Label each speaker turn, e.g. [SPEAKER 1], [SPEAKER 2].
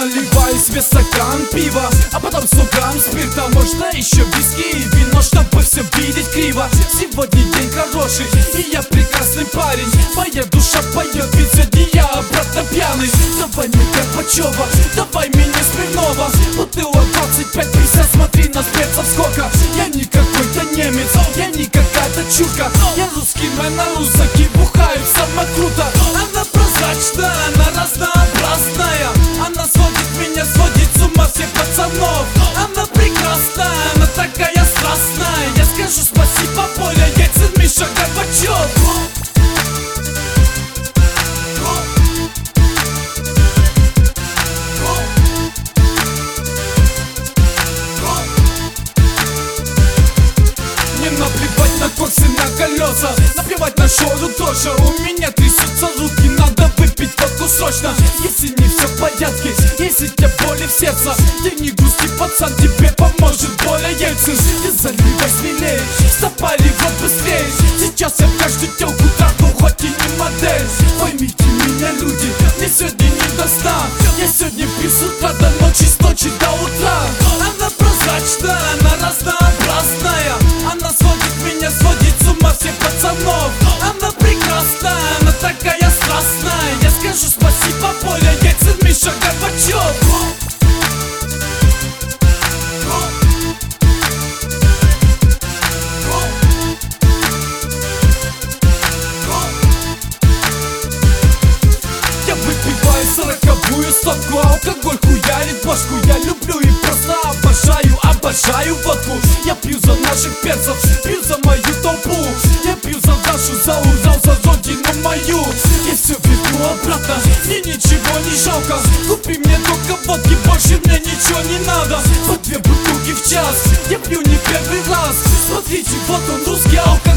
[SPEAKER 1] наливаю себе стакан пива, а потом 100 грамм спирта, можно еще виски и вино, чтобы все видеть криво. Сегодня день хороший, и я прекрасный парень. Моя душа поет, ведь сегодня я обратно пьяный. Давай мне Горбачева, давай меня Смирнова. Бутылок 25-50, смотри на перцев сколько. Я не какой-то немец, я не какая-то чурка. Я русский мэн, а русаки бухают самое круто. Она прозрачная, она разнообразная. Она сводит меня, сводит с ума всех пацанов. Она прекрасная, она такая страстная. Я скажу спасибо, Поля Ельцин, Миша Горбачев. Мне наплевать на коксы, на колеса, наплевать на шоу тоже. У меня трясутся руки, надо выпить водку срочно. Если не все в порядке, если тебе боли в сердце, ты не грусти, пацан, тебе поможет Поля Ельцин. Ты заливай смелее, запали вот быстрее. Сейчас я каждую телку трахну, хоть и не модель. Поймите меня, люди, мне сегодня не до сна. Я сегодня пью с утра до ночи, с ночи до утра. Она прозрачная, она разнообразная. Она сводит меня, сводит с ума всех пацанов. Она прекрасная, она такая страстная. Я скажу спасибо, Поля Ельцин, Миша Горбачев. Я выпиваю 40-ую стопку, алкоголь хуярит башку. Я люблю и просто обожаю водку. Я пью за наших перцев, пью за мою толпу. Я пью за нашу, за Урал, за родину мою. И все верну обратно, мне ничего не жалко. Купи мне только водки, больше мне ничего не надо. По 2 бутылки в час, я пью не первый раз. Смотрите, вот он, русский алкоголь.